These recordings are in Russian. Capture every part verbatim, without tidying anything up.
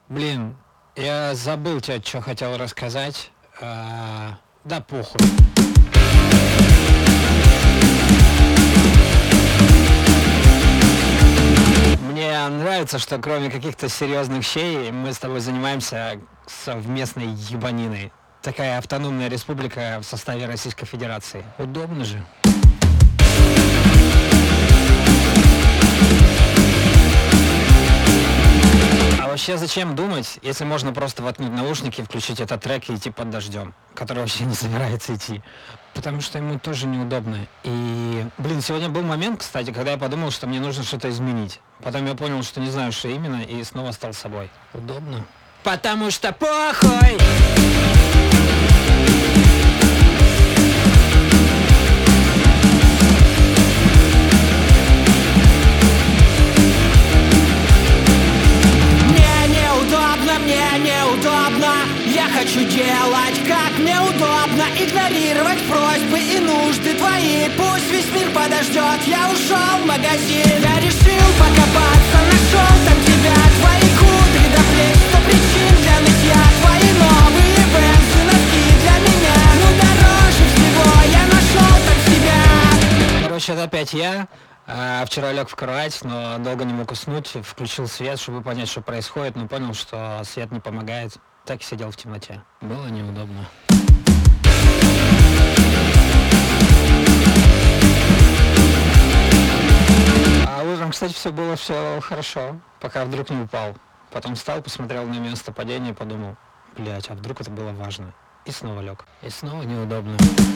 Блин, я забыл тебе, что хотел рассказать. А, да похуй. Мне нравится, что кроме каких-то серьезных вещей мы с тобой занимаемся совместной ебаниной. Такая автономная республика в составе Российской Федерации. Удобно же. А вообще зачем думать, если можно просто воткнуть наушники, включить этот трек и идти под дождем, который вообще не собирается идти. Потому что ему тоже неудобно. И, блин, сегодня был момент, кстати, когда я подумал, что мне нужно что-то изменить. Потом я понял, что не знаю, что именно, и снова стал собой. Удобно. Потому что похуй! Я хочу делать, как мне удобно, игнорировать просьбы и нужды твои. Пусть весь мир подождет, я ушел в магазин. Я решил покопаться, нашел там тебя. Твои кудри до плеч, сто причин для нытья. Твои новые бензы, носки для меня. Ну дороже всего, я нашел там себя. Короче, это опять я. А, вчера лег в кровать, но долго не мог уснуть. Включил свет, чтобы понять, что происходит, но понял, что свет не помогает. Так и сидел в темноте. Было неудобно. А утром, кстати, все было все хорошо, пока вдруг не упал. Потом встал, посмотрел на место падения и подумал, блять, а вдруг это было важно. И снова лег. И снова неудобно.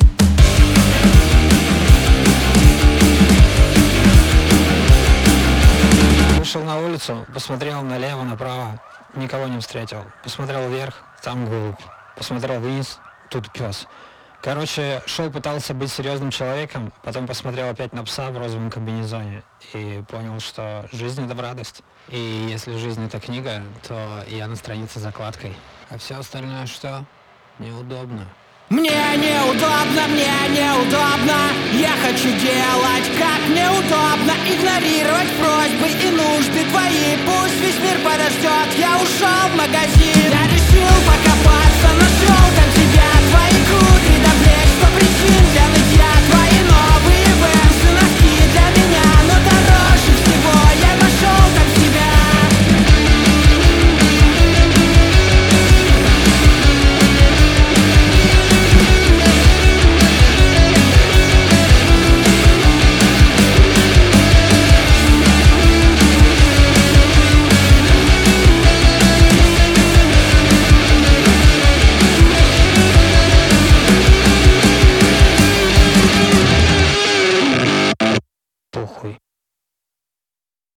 Вышел на улицу, посмотрел налево, направо, никого не встретил. Посмотрел вверх, там голубь. Посмотрел вниз, тут пес. Короче, шел, пытался быть серьезным человеком, потом посмотрел опять на пса в розовом комбинезоне и понял, что жизнь — это в радость. И если жизнь — это книга, то я на странице закладкой. А все остальное что? Неудобно. Мне неудобно, мне неудобно. Я хочу делать, как мне удобно, игнорировать просьбы и нужды твои. Пусть весь мир подождет, я ушел в магазин. Я решил покопаться, нашел там тебя. Твои кудри до плеч, сто причин для нытья. Твои новые бензы, носки для меня. Но дороже всего я нашел там себя. Похуй.